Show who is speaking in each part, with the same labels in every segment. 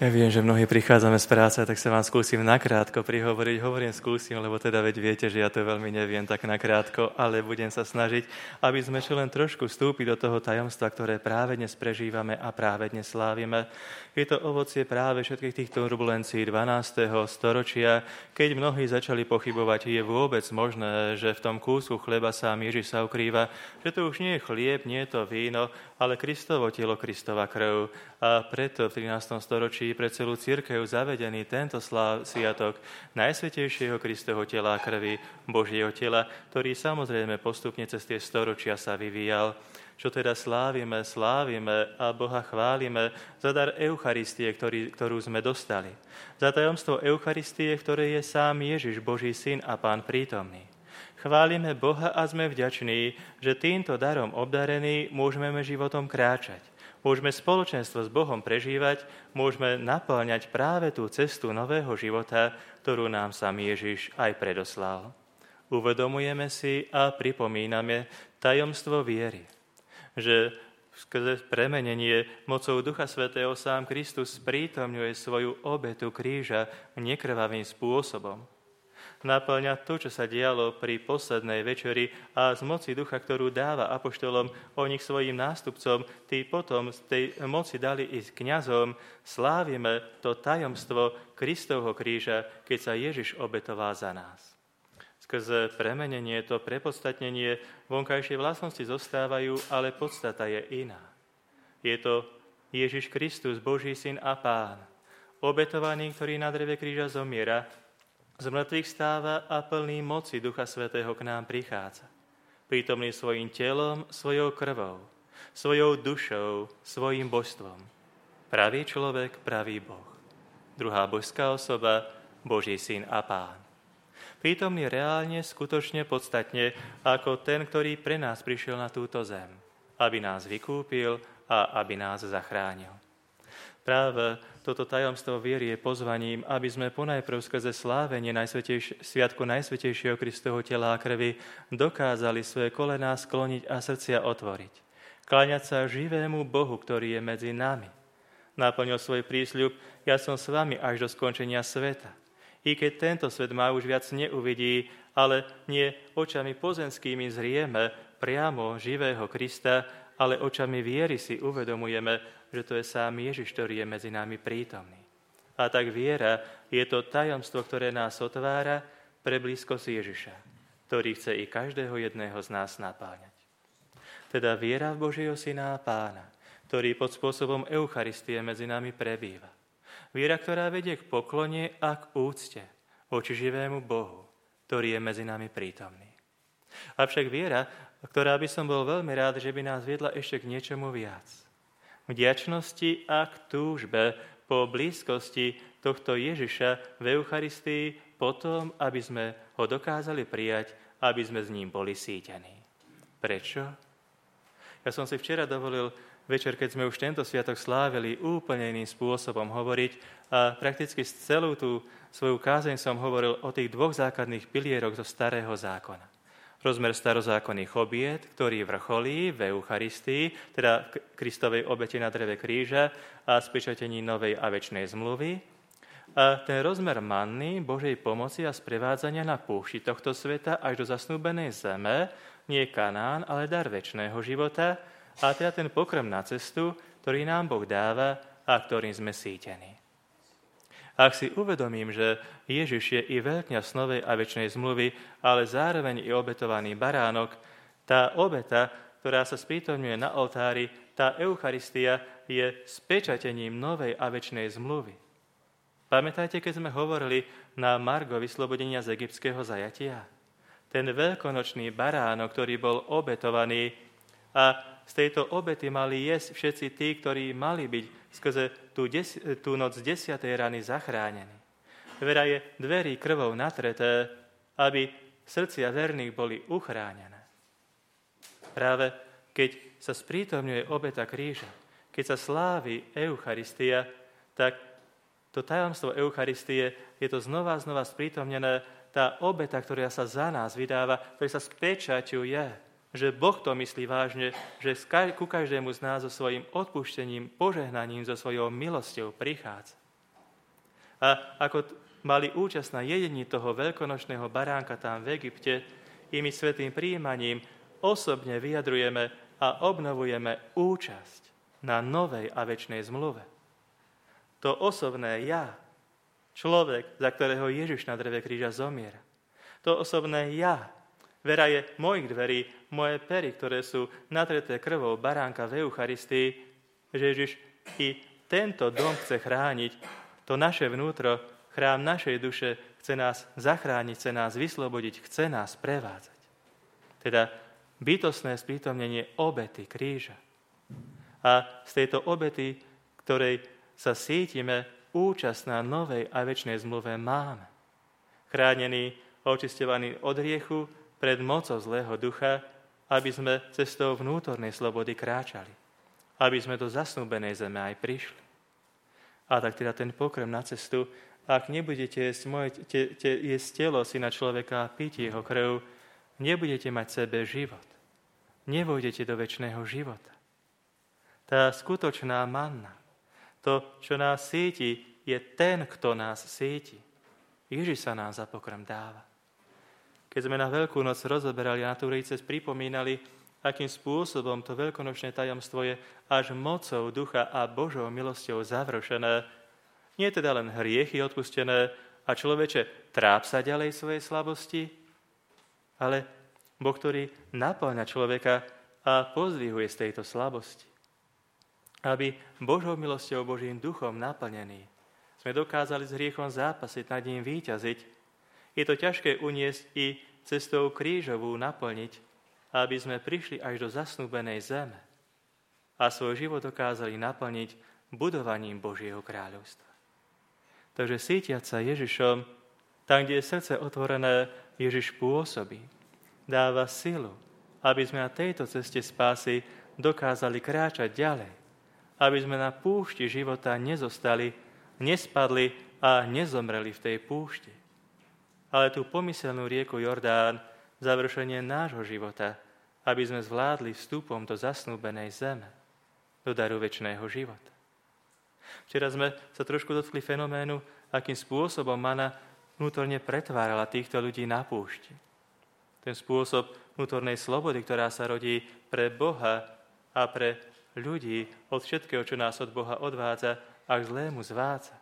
Speaker 1: Ja viem, že mnohí prichádzame z práce, tak sa vám skúsim nakrátko prihovoriť. Hovorím skúsim, lebo teda veď viete, že ja to veľmi neviem tak nakrátko, ale budem sa snažiť, aby sme čo len trošku vstúpili do toho tajomstva, ktoré práve dnes prežívame a práve dnes slávime. Je to ovocie práve všetkých týchto turbulencií 12. storočia, keď mnohí začali pochybovať, je vôbec možné, že v tom kúsku chleba sám Ježiš sa ukrýva, že to už nie je chlieb, nie je to víno, ale Kristovo telo, Kristova krv. A preto v 13. storočí pre celú cirkev zavedený tento sviatok Najsvätejšieho Kristovho tela a krvi, Božieho tela, ktorý samozrejme postupne cez tie storočia sa vyvíjal. Čo teda slávime a Boha chválime za dar Eucharistie, ktorú sme dostali. Za tajomstvo Eucharistie, ktoré je sám Ježiš, Boží syn a Pán prítomný. Chválime Boha a sme vďační, že týmto darom obdarení môžeme životom kráčať. Môžeme spoločenstvo s Bohom prežívať, môžeme naplňať práve tú cestu nového života, ktorú nám sám Ježiš aj predoslal. Uvedomujeme si a pripomíname tajomstvo viery, že skrze premenenie mocou Ducha Svätého sám Kristus sprítomňuje svoju obetu kríža nekrvavým spôsobom. Naplňa to, čo sa dialo pri poslednej večeri a z moci Ducha, ktorú dáva apoštolom, o nich svojim nástupcom, tí potom z tej moci dali ísť kňazom, slávime to tajomstvo Kristovho kríža, keď sa Ježiš obetoval za nás. Skrze premenenie, to prepodstatnenie, vonkajšie vlastnosti zostávajú, ale podstata je iná. Je to Ježiš Kristus, Boží syn a Pán, obetovaný, ktorý na dreve kríža zomiera, z mŕtvych stáva a plný moci Ducha Svätého k nám prichádza. Prítomný svojim telom, svojou krvou, svojou dušou, svojím božstvom. Pravý človek, pravý Boh. Druhá božská osoba, Boží syn a Pán. Prítomný reálne, skutočne, podstatne, ako ten, ktorý pre nás prišiel na túto zem, aby nás vykúpil a aby nás zachránil. Práve toto tajomstvo viery je pozvaním, aby sme ponajprv skrze slávenie sviatku Najsvätejšieho Kristovho tela a krvi dokázali svoje kolená skloniť a srdcia otvoriť. Kláňať sa živému Bohu, ktorý je medzi nami. Naplnil svoj prísľub, ja som s vami až do skončenia sveta. I keď tento svet ma už viac neuvidí, ale nie očami pozemskými zrieme priamo živého Krista, ale očami viery si uvedomujeme, že to je sám Ježiš, ktorý je medzi nami prítomný. A tak viera je to tajomstvo, ktoré nás otvára pre blízkosť Ježiša, ktorý chce i každého jedného z nás napáňať. Teda viera v Božieho syna a Pána, ktorý pod spôsobom Eucharistie medzi nami prebýva. Viera, ktorá vedie k poklone a k úcte voči živému Bohu, ktorý je medzi nami prítomný. Avšak viera, ktorá by som bol veľmi rád, že by nás viedla ešte k niečomu viac. Vďačnosti a k túžbe po blízkosti tohto Ježiša v Eucharistii potom, aby sme ho dokázali prijať, aby sme s ním boli sítení. Prečo? Ja som si včera dovolil večer, keď sme už tento sviatok slávili, úplne iným spôsobom hovoriť a prakticky celú tú svoju kázeň som hovoril o tých dvoch základných pilieroch zo Starého zákona. Rozmer starozákonných obiet, ktorý vrcholí v Eucharistii, teda v Kristovej obete na dreve kríža a spečatení novej a večnej zmluvy. A ten rozmer manny, Božej pomoci a sprevádzania na púšti tohto sveta až do zasnúbenej zeme, nie Kanán, ale dar večného života, a teda ten pokrm na cestu, ktorý nám Boh dáva a ktorým sme sítení. Ak si uvedomím, že Ježiš je i veľkňaz novej a večnej zmluvy, ale zároveň i obetovaný baránok, tá obeta, ktorá sa sprítomňuje na oltári, tá Eucharistia je spečatením novej a večnej zmluvy. Pamätajte, keď sme hovorili na margo vyslobodenia z egyptského zajatia? Ten veľkonočný baránok, ktorý bol obetovaný a z tejto obety mali jesť všetci tí, ktorí mali byť skrze tú noc 10. rany zachránení. Vera je dverí krvou natreté, aby srdcia verných boli uchránené. Práve keď sa sprítomňuje obeta kríža, keď sa slávi Eucharistia, tak to tajomstvo Eucharistie je to znova sprítomnené, tá obeta, ktorá sa za nás vydáva, ktorá sa spečaťuje, že Boh to myslí vážne, že ku každému z nás so svojím odpuštením, požehnaním, so svojou milosťou prichádza. A ako mali účasť na jedení toho veľkonočného baránka tam v Egypte, i my svätým prijímaním osobne vyjadrujeme a obnovujeme účasť na novej a večnej zmluve. To osobné ja, človek, za ktorého Ježiš na dreve kríža zomiera. To osobné ja, vera je mojich dverí, moje pery, ktoré sú natreté krvou baránka v Eucharistii, že Ježiš i tento dom chce chrániť, to naše vnútro, chrám našej duše, chce nás zachrániť, chce nás vyslobodiť, chce nás prevádzať. Teda bytostné sprítomnenie obety kríža. A z tejto obety, ktorej sa cítime, účasť na novej a večnej zmluve máme. Chránení, očisťovaní od hriechu pred mocou zlého ducha, aby sme cestou vnútornej slobody kráčali. Aby sme do zasnúbenej zeme aj prišli. A tak teda ten pokrm na cestu, ak nebudete jesť telo syna človeka a piť jeho krv, nebudete mať sebe život. Nevojdete do večného života. Tá skutočná manna, to, čo nás síti, je ten, kto nás síti. Ježiš sa nám za pokrm dáva. Keď sme na Veľkú noc rozoberali a na Turíce pripomínali, akým spôsobom to veľkonočné tajomstvo je až mocou ducha a Božou milosťou završené, nie je teda len hriechy odpustené a človeče tráp sa ďalej svojej slabosti, ale Boh, ktorý naplňa človeka a pozdvihuje z tejto slabosti. Aby Božou milosťou, Božím duchom naplnení sme dokázali s hriechom zápasiť, nad ním víťaziť. Je to ťažké uniesť i cestou krížovú naplniť, aby sme prišli až do zasnúbenej zeme a svoj život dokázali naplniť budovaním Božieho kráľovstva. Takže sítiať sa Ježišom, tam, kde je srdce otvorené, Ježiš pôsobí, dáva silu, aby sme na tejto ceste spásy dokázali kráčať ďalej, aby sme na púšti života nezostali, nespadli a nezomreli v tej púšti. Ale tú pomyselnú rieku Jordán, završenie nášho života, aby sme zvládli vstupom do zasnúbenej zeme, do daru večného života. Včera sme sa trošku dotkli fenoménu, akým spôsobom mana vnútorne pretvárala týchto ľudí na púšti. Ten spôsob vnútornej slobody, ktorá sa rodí pre Boha a pre ľudí od všetkého, čo nás od Boha odvádza a k zlému zvádza.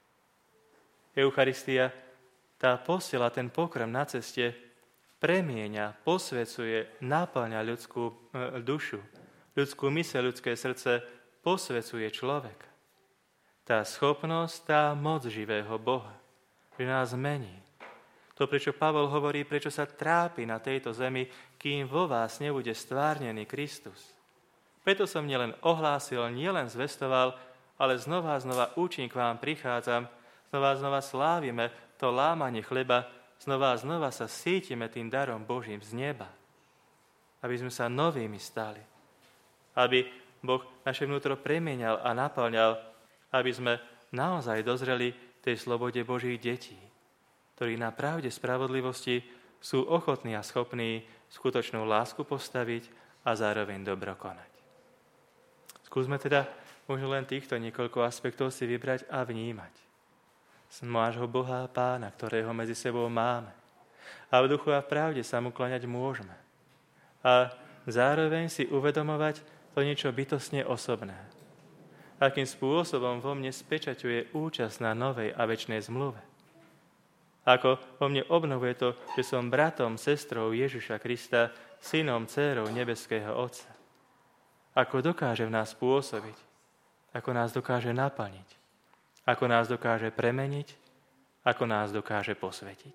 Speaker 1: Eucharistia, tá posiela ten pokrm na ceste, premieňa, posvecuje, naplňa ľudskú dušu, ľudskú myseľ, ľudské srdce, posvecuje človeka. Tá schopnosť, tá moc živého Boha, že nás mení. To, prečo Pavol hovorí, prečo sa trápi na tejto zemi, kým vo vás nebude stvárnený Kristus. Preto som nielen ohlásil, nielen zvestoval, ale znova učím k vám prichádzam, znova slávime to lámanie chleba, znova sa sítime tým darom Božím z neba. Aby sme sa novými stali. Aby Boh naše vnútro premieňal a naplňal, aby sme naozaj dozreli tej slobode Božích detí, ktorí na pravde spravodlivosti sú ochotní a schopní skutočnú lásku postaviť a zároveň dobro konať. Skúsme teda možno len týchto niekoľko aspektov si vybrať a vnímať. Z nášho Boha a Pána, ktorého medzi sebou máme. A v duchu a v pravde sa mu kláňať môžeme. A zároveň si uvedomovať to niečo bytostne osobné. Akým spôsobom vo mne spečaťuje účasť na novej a večnej zmluve. Ako vo mne obnovuje to, že som bratom, sestrou Ježiša Krista, synom, dcérou nebeského Otca. Ako dokáže v nás pôsobiť, ako nás dokáže naplniť, ako nás dokáže premeniť, ako nás dokáže posvetiť.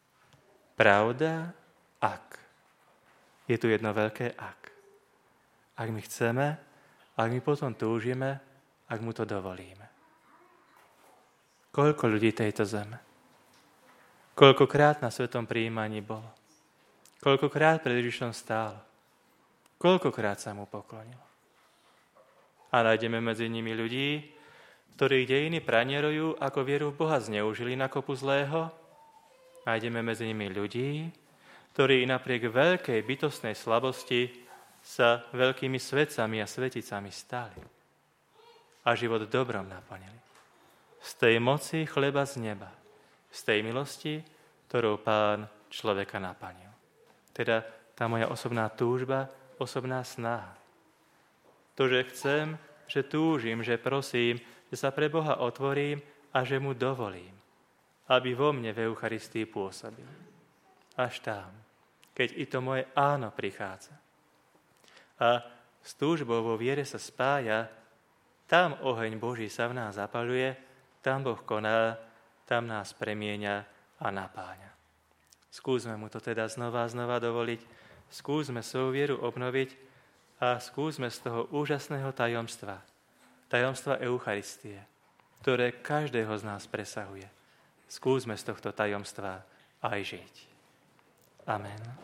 Speaker 1: Pravda, ak. Je tu jedno veľké ak. Ak my chceme, ak my potom túžime, ak mu to dovolíme. Koľko ľudí tejto zeme? Koľkokrát na svetom prijímaní bolo? Koľkokrát pred Ježišom stálo? Koľkokrát sa mu poklonilo? A nájdeme medzi nimi ľudí, ktorých dejiny pranierujú, ako vieru v Boha zneužili na kopu zlého. Nájdeme medzi nimi ľudí, ktorí napriek veľkej bytostnej slabosti sa veľkými svetcami a sveticami stali. A život dobrom naplnili. z tej moci chleba z neba, z tej milosti, ktorou Pán človeka naplnil. Teda tá moja osobná túžba, osobná snaha. To, že chcem, že túžim, že prosím, že sa pre Boha otvorím a že mu dovolím, aby vo mne v Eucharistii pôsobil. Až tam, keď i to moje áno prichádza. A s túžbou vo viere sa spája, tam oheň Boží sa v nás zapaľuje, tam Boh koná, tam nás premieňa a napáňa. Skúsme mu to teda znova dovoliť, skúsme svoju vieru obnoviť a skúsme z toho úžasného tajomstva Eucharistie, ktoré každého z nás presahuje. Skúsme z tohto tajomstva aj žiť. Amen.